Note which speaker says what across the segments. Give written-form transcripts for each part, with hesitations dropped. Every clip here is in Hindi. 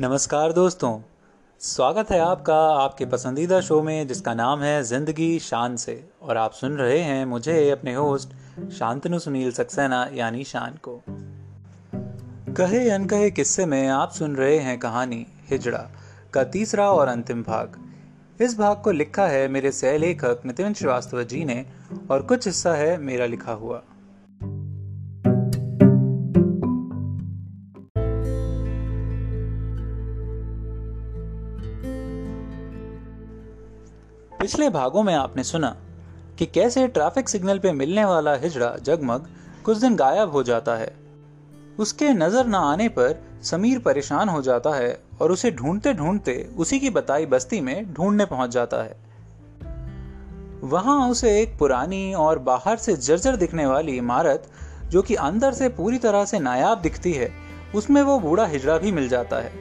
Speaker 1: नमस्कार दोस्तों, स्वागत है आपका आपके पसंदीदा शो में जिसका नाम है जिंदगी शान से। और आप सुन रहे हैं मुझे अपने होस्ट शांतनु सुनील सक्सेना यानी शान को। कहे अनकहे किस्से में आप सुन रहे हैं कहानी हिजड़ा का तीसरा और अंतिम भाग। इस भाग को लिखा है मेरे सह लेखक नितिन श्रीवास्तव जी ने और कुछ हिस्सा है मेरा लिखा हुआ। पिछले भागों में आपने सुना कि कैसे ट्रैफिक सिग्नल पे मिलने वाला हिजड़ा जगमग कुछ दिन गायब हो जाता है। उसके नजर न आने पर समीर परेशान हो जाता है और उसे ढूंढते ढूंढते उसी की बताई बस्ती में ढूंढने पहुंच जाता है। वहां उसे एक पुरानी और बाहर से जर्जर दिखने वाली इमारत, जो कि अंदर से पूरी तरह से नायाब दिखती है, उसमें वो बूढ़ा हिजड़ा भी मिल जाता है।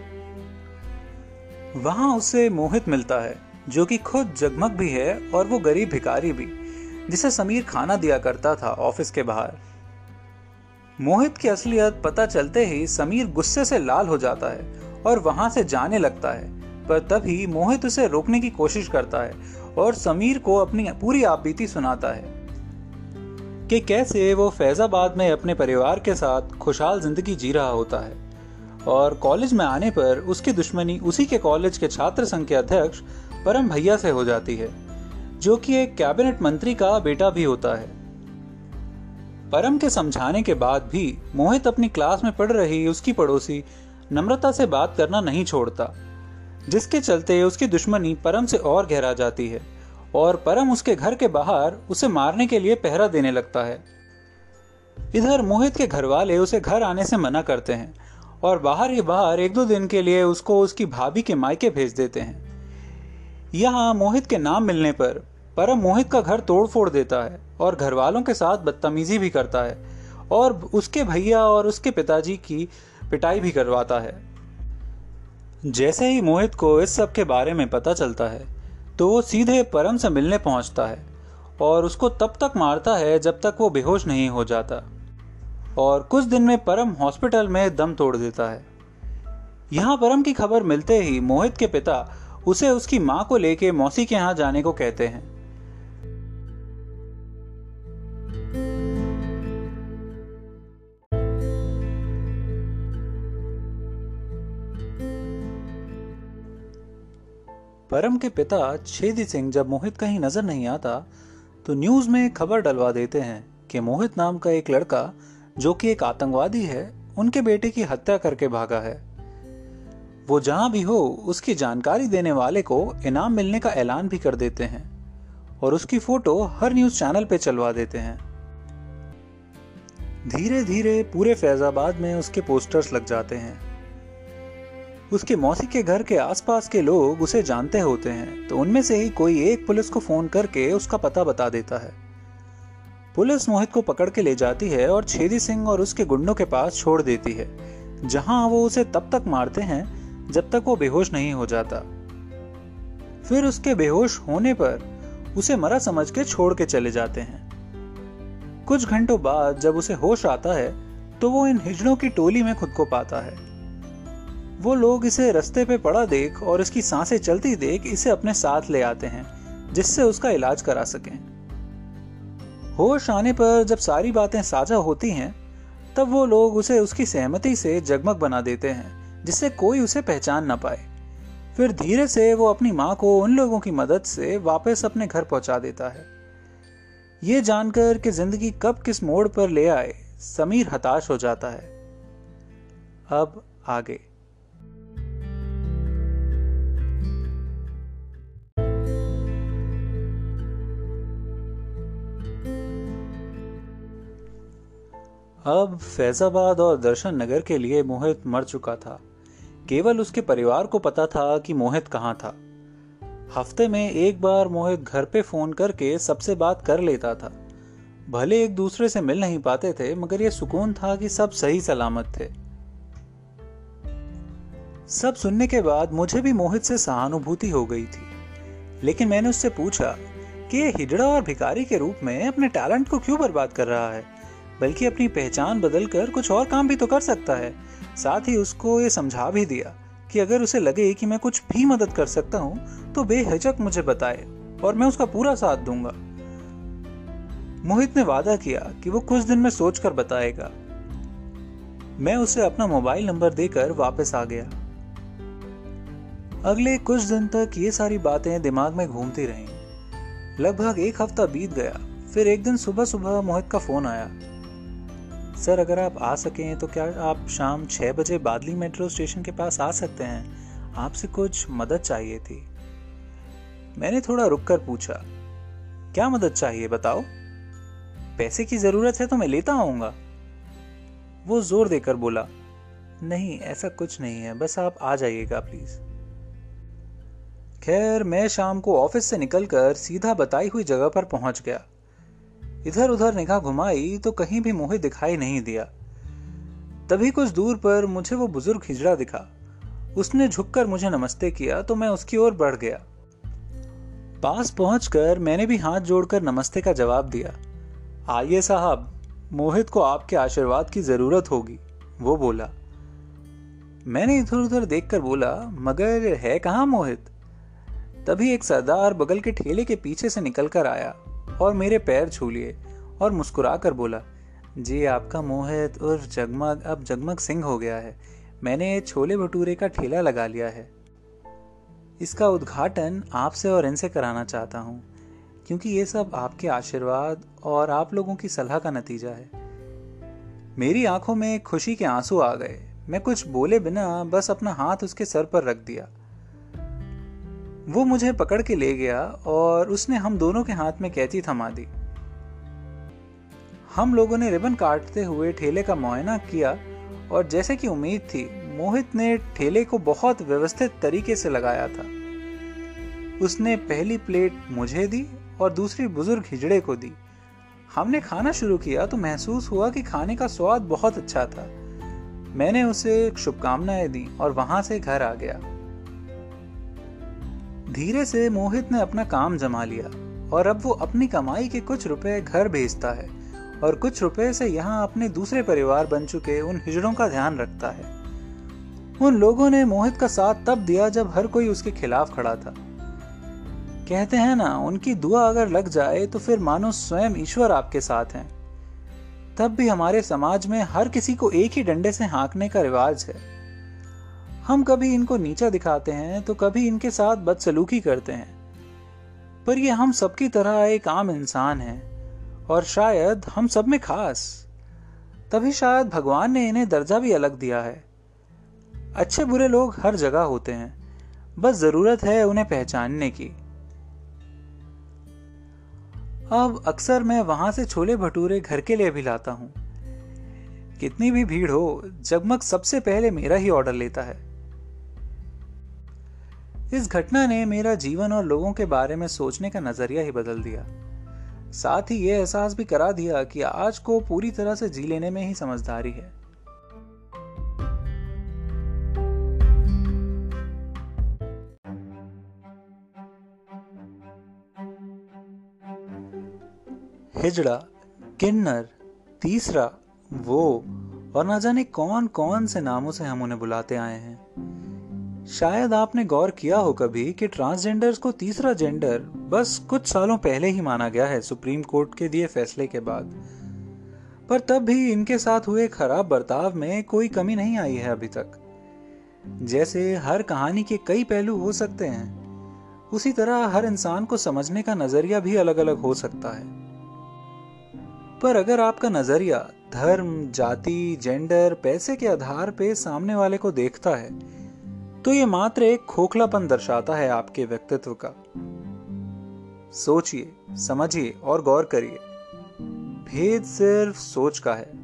Speaker 1: वहां उसे मोहित मिलता है, जो कि खुद जगमग भी है और वो गरीब भिखारी भी, जिसे समीर खाना दिया करता था ऑफिस के बाहर। मोहित की असलियत पता चलते ही समीर गुस्से से लाल हो जाता है और वहां से जाने लगता है, पर तभी मोहित उसे रोकने की कोशिश करता है और समीर को अपनी पूरी आपबीती सुनाता है कि कैसे वो फैजाबाद में अपने परिवार के साथ खुशहाल जिंदगी जी रहा होता है और कॉलेज में आने पर उसकी दुश्मनी उसी के कॉलेज के छात्र संघ के अध्यक्ष परम भैया से हो जाती है, जो कि एक कैबिनेट मंत्री का बेटा भी होता है। परम के समझाने के बाद भी मोहित अपनी क्लास में पढ़ रही उसकी पड़ोसी नम्रता से बात करना नहीं छोड़ता, जिसके चलते उसकी दुश्मनी परम से और गहरा जाती है और परम उसके घर के बाहर उसे मारने के लिए पहरा देने लगता है। इधर मोहित के घर वाले उसे घर आने से मना करते हैं और बाहर ही बाहर 1-2 दिन के लिए उसको उसकी भाभी के मायके भेज देते हैं। यहाँ मोहित के नाम मिलने पर परम मोहित का घर तोड़ फोड़ देता है और घर वालों के साथ बदतमीजी भी करता है और उसके भैया और उसके पिताजी की पिटाई भी करवाता है। जैसे ही मोहित को इस सब के बारे में पता चलता है तो वो सीधे परम से मिलने पहुंचता है और उसको तब तक मारता है जब तक वो बेहोश नहीं हो जाता, और कुछ दिन में परम हॉस्पिटल में दम तोड़ देता है। यहाँ परम की खबर मिलते ही मोहित के पिता उसे उसकी मां को लेके मौसी के यहां जाने को कहते हैं। परम के पिता छेदी सिंह जब मोहित कहीं नजर नहीं आता तो न्यूज में खबर डलवा देते हैं कि मोहित नाम का एक लड़का, जो कि एक आतंकवादी है, उनके बेटे की हत्या करके भागा है। वो जहां भी हो उसकी जानकारी देने वाले को इनाम मिलने का ऐलान भी कर देते हैं और उसकी फोटो हर न्यूज चैनल पे चलवा देते हैं। धीरे धीरे पूरे फैजाबाद में उसके पोस्टर्स लग जाते हैं। उसके मौसी के घर के आसपास के लोग उसे जानते होते हैं, तो उनमें से ही कोई एक पुलिस को फोन करके उसका पता बता देता है। पुलिस मोहित को पकड़ के ले जाती है और छेदी सिंह और उसके गुंडों के पास छोड़ देती है, जहां वो उसे तब तक मारते हैं जब तक वो बेहोश नहीं हो जाता। फिर उसके बेहोश होने पर उसे मरा समझ के छोड़ के चले जाते हैं। कुछ घंटों बाद जब उसे होश आता है तो वो इन हिजड़ों की टोली में खुद को पाता है। वो लोग इसे रास्ते पे पड़ा देख और इसकी सांसें चलती देख इसे अपने साथ ले आते हैं, जिससे उसका इलाज करा सकें। होश आने पर जब सारी बातें साझा होती हैं तब वो लोग उसे उसकी सहमति से जगमग बना देते हैं, जिससे कोई उसे पहचान न पाए। फिर धीरे से वो अपनी मां को उन लोगों की मदद से वापस अपने घर पहुंचा देता है। ये जानकर कि जिंदगी कब किस मोड़ पर ले आए, समीर हताश हो जाता है। अब आगे। अब फैजाबाद और दर्शन नगर के लिए मोहित मर चुका था। केवल उसके परिवार को पता था कि मोहित कहाँ था। हफ्ते में एक बार मोहित घर पे फोन करके सबसे बात कर लेता था। भले एक दूसरे से मिल नहीं पाते थे, मगर यह सुकून था कि सब सही सलामत थे। सब सुनने के बाद मुझे भी मोहित से सहानुभूति हो गई थी, लेकिन मैंने उससे पूछा कि ये हिजड़ा और भिखारी के रूप में अपने टैलेंट को क्यों बर्बाद कर रहा है, बल्कि अपनी पहचान बदलकर कुछ और काम भी तो कर सकता है। साथ ही उसको ये समझा भी दिया कि अगर उसे लगे कि मैं कुछ भी मदद कर सकता हूं तो बेहिचक मुझे बताए और मैं उसका पूरा साथ दूंगा। मोहित ने वादा किया कि वो कुछ दिन में सोचकर बताएगा। मैं उसे अपना मोबाइल नंबर देकर वापस आ गया। अगले कुछ दिन तक ये सारी बातें दिमाग में घूमती रहीं। लगभग एक हफ्ता बीत गया। फिर एक दिन सुबह सुबह मोहित का फोन आया। सर, अगर आप आ सकें तो क्या आप शाम 6 बजे बादली मेट्रो स्टेशन के पास आ सकते हैं? आपसे कुछ मदद चाहिए थी। मैंने थोड़ा रुककर पूछा, क्या मदद चाहिए बताओ? पैसे की जरूरत है तो मैं लेता आऊंगा। वो जोर देकर बोला, नहीं ऐसा कुछ नहीं है, बस आप आ जाइएगा प्लीज। खैर, मैं शाम को ऑफिस से निकलकर सीधा बताई हुई जगह पर पहुंच गया। इधर उधर निगाह घुमाई तो कहीं भी मोहित दिखाई नहीं दिया। तभी कुछ दूर पर मुझे वो बुजुर्ग हिजड़ा दिखा। उसने झुककर मुझे नमस्ते किया तो मैं उसकी ओर बढ़ गया। पास पहुंचकर मैंने भी हाथ जोड़कर नमस्ते का जवाब दिया। आइए साहब, मोहित को आपके आशीर्वाद की जरूरत होगी, वो बोला। मैंने इधर उधर देखकर बोला, मगर है कहाँ मोहित? तभी एक सरदार बगल के ठेले के पीछे से निकलकर आया और मेरे पैर छू लिए और मुस्कुराकर बोला, जी आपका मोहित उर्फ जगमग अब जगमग सिंह हो गया है। मैंने छोले भटूरे का ठेला लगा लिया है। इसका उद्घाटन आपसे और इनसे कराना चाहता हूँ, क्योंकि ये सब आपके आशीर्वाद और आप लोगों की सलाह का नतीजा है। मेरी आंखों में खुशी के आंसू आ गए। मैं कुछ बोले बिना बस अपना हाथ उसके सर पर रख दिया। वो मुझे पकड़ के ले गया और उसने हम दोनों के हाथ में कैंची थमा दी। हम लोगों ने रिबन काटते हुए ठेले का मुआयना किया और जैसे कि उम्मीद थी, मोहित ने ठेले को बहुत व्यवस्थित तरीके से लगाया था। उसने पहली प्लेट मुझे दी और दूसरी बुजुर्ग हिजड़े को दी। हमने खाना शुरू किया तो महसूस हुआ कि खाने का स्वाद बहुत अच्छा था। मैंने उसे शुभकामनाएं दी और वहां से घर आ गया। धीरे से मोहित ने अपना काम जमा लिया और अब वो अपनी कमाई के कुछ रुपए घर भेजता है और कुछ रुपए से यहाँ अपने दूसरे परिवार बन चुके उन हिजड़ों का ध्यान रखता है। उन लोगों ने मोहित का साथ तब दिया जब हर कोई उसके खिलाफ खड़ा था। कहते हैं ना, उनकी दुआ अगर लग जाए तो फिर मानो स्वयं ईश्वर आपके साथ हैं। तब भी हमारे समाज में हर किसी को एक ही डंडे से हाँकने का रिवाज है। हम कभी इनको नीचा दिखाते हैं तो कभी इनके साथ बदसलूकी करते हैं, पर ये हम सबकी तरह एक आम इंसान है और शायद हम सब में खास। तभी शायद भगवान ने इन्हें दर्जा भी अलग दिया है। अच्छे बुरे लोग हर जगह होते हैं, बस जरूरत है उन्हें पहचानने की। अब अक्सर मैं वहां से छोले भटूरे घर के लिए भी लाता हूं। कितनी भी भीड़ हो, जगमग सबसे पहले मेरा ही ऑर्डर लेता है। इस घटना ने मेरा जीवन और लोगों के बारे में सोचने का नजरिया ही बदल दिया। साथ ही यह एहसास भी करा दिया कि आज को पूरी तरह से जी लेने में ही समझदारी है। हिजड़ा, किन्नर, तीसरा, वो और ना जाने कौन कौन से नामों से हम उन्हें बुलाते आए हैं। शायद आपने गौर किया हो कभी कि ट्रांसजेंडर्स को तीसरा जेंडर बस कुछ सालों पहले ही माना गया है, सुप्रीम कोर्ट के दिए फैसले के बाद। पर तब भी इनके साथ हुए खराब बर्ताव में कोई कमी नहीं आई है अभी तक। जैसे हर कहानी के कई पहलू हो सकते हैं, उसी तरह हर इंसान को समझने का नजरिया भी अलग अलग हो सकता है। पर अगर आपका नजरिया धर्म, जाति, जेंडर, पैसे के आधार पे सामने वाले को देखता है, तो ये मात्र एक खोखलापन दर्शाता है आपके व्यक्तित्व का। सोचिए, समझिए और गौर करिए। भेद सिर्फ सोच का है।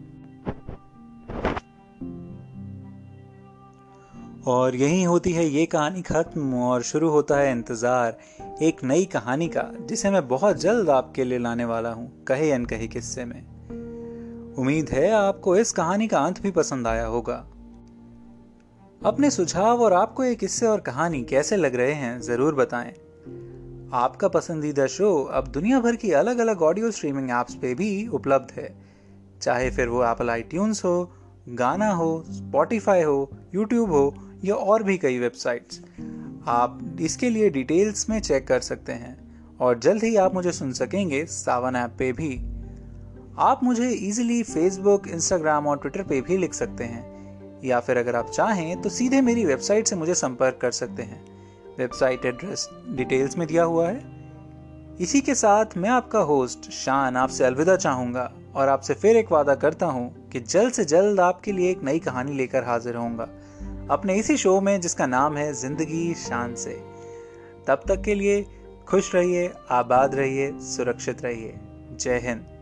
Speaker 1: और यही होती है ये कहानी खत्म और शुरू होता है इंतजार एक नई कहानी का, जिसे मैं बहुत जल्द आपके लिए लाने वाला हूं, कहे अनकहे किस्से में। उम्मीद है आपको इस कहानी का अंत भी पसंद आया होगा। अपने सुझाव और आपको ये किस्से और कहानी कैसे लग रहे हैं जरूर बताएं। आपका पसंदीदा शो अब दुनिया भर की अलग अलग ऑडियो स्ट्रीमिंग ऐप्स पे भी उपलब्ध है, चाहे फिर वो एप्पल आईट्यून्स हो, गाना हो, स्पॉटिफाई हो, यूट्यूब हो या और भी कई वेबसाइट्स। आप इसके लिए डिटेल्स में चेक कर सकते हैं और जल्द ही आप मुझे सुन सकेंगे सावन ऐप पे भी। आप मुझे इजीली फेसबुक, इंस्टाग्राम और ट्विटर पे भी लिख सकते हैं, या फिर अगर आप चाहें तो सीधे मेरी वेबसाइट से मुझे संपर्क कर सकते हैं। वेबसाइट एड्रेस डिटेल्स में दिया हुआ है। इसी के साथ मैं आपका होस्ट शान आपसे अलविदा चाहूँगा और आपसे फिर एक वादा करता हूँ कि जल्द से जल्द आपके लिए एक नई कहानी लेकर हाजिर होऊंगा अपने इसी शो में जिसका नाम है जिंदगी शान से। तब तक के लिए खुश रहिए, आबाद रहिए, सुरक्षित रहिए। जय हिंद।